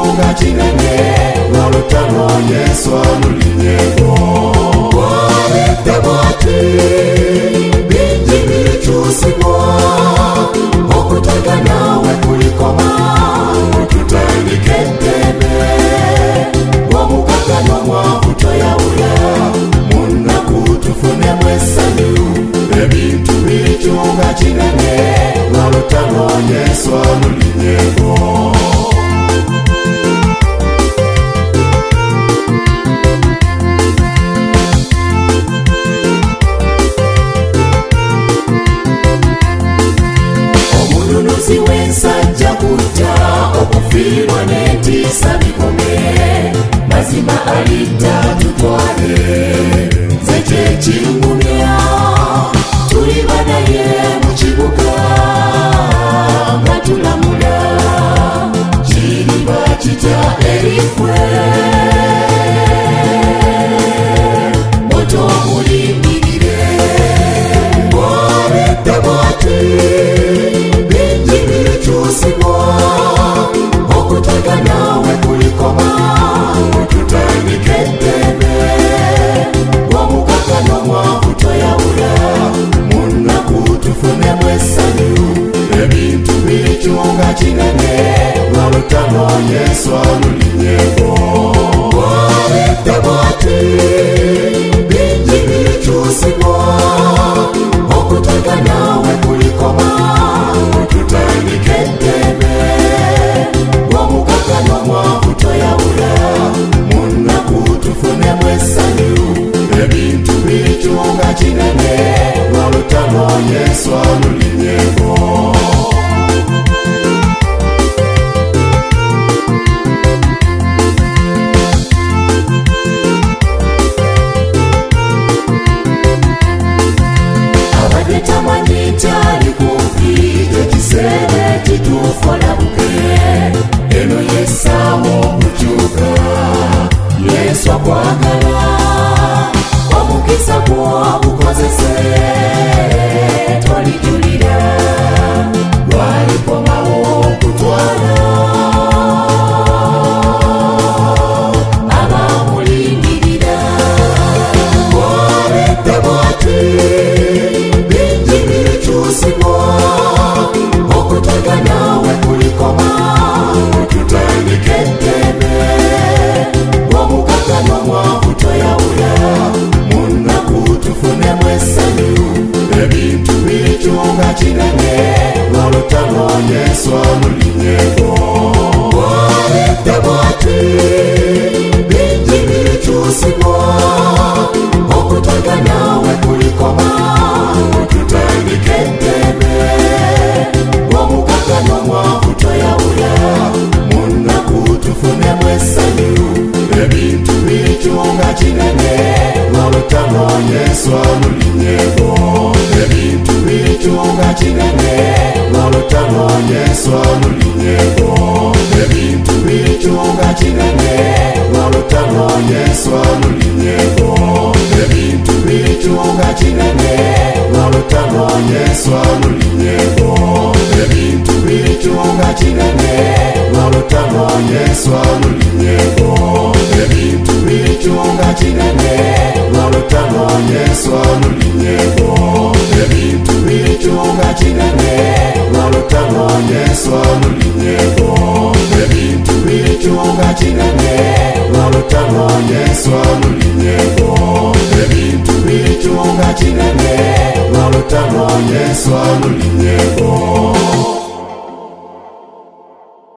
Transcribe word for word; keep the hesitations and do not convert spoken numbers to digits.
bichunga chinene walutano Yesu alulinyeko walete bwati binji bichusibwa okutega nawe kulikoma ututandike ntebe wamukakano mwavuto yawula munakutufune mwesanyu ebintu bichunga chinene walutano Yesu alulinyeko omununuzi w'ensajja kutta okufirwa n'entiisa bikome mazima alidda tutwale nze kyekingumya tuliba naye mu kibuga nga tulamula kiriba kitya erifwe moto mulingirire bw'olette bw'ati bingi bikyusibwa okutega nawe kulikoma tutandike ddembe wamukakano mwavuto yawula munakutufune mwesanyu ebintu bichunga chinene walutano Yesu alulinyeko walete bwati bingi bikyusibwa okutega nawe kulikoma tutandike ddembe wamukakano mwavuto yawula munakutufune mwesanyu ebintu bichunga chinene walutano Yesu alulinyeko abaddetamanyitali kumpi ekiseera kituufu olabuke eno yessaawa okukyuka Yesu akwagala omukisa gwobukozese twalijulira lwalikomawo okutwala abamulingirira bw'olette bw'ati bingi bikyusibwa okutega nawe kulikoma tutandike ddembe wamukakano mwavuto yawula munakutufune mwesanyu ebintu bichunga chinene walutano Yesu alulinyeko walete bwati bingi bikyusibwa okutega nawe kulikoma tutandike ddembe wamukakano mwavuto yawula munakutufune mwesanyu ebintu bichunga chinene walutano Yesu alulinyeko ebintu bichunga chinene walutano Yesu alulinyeko ebintu bichunga chinene walutano Yesu alulinyeko ebintu bichunga chinene walutano Yesu alulinyeko ebintu bichunga chinene walutano Yesu alulinyeko ebintu bichunga chinene walutano Yesu alulinyeko ebintu bichunga chinene walutano Yesu alulinyeko ebintu bichunga chinene walutano Yesu alulinyeko ebintu bichunga chinene walutano Yesu alulinyeko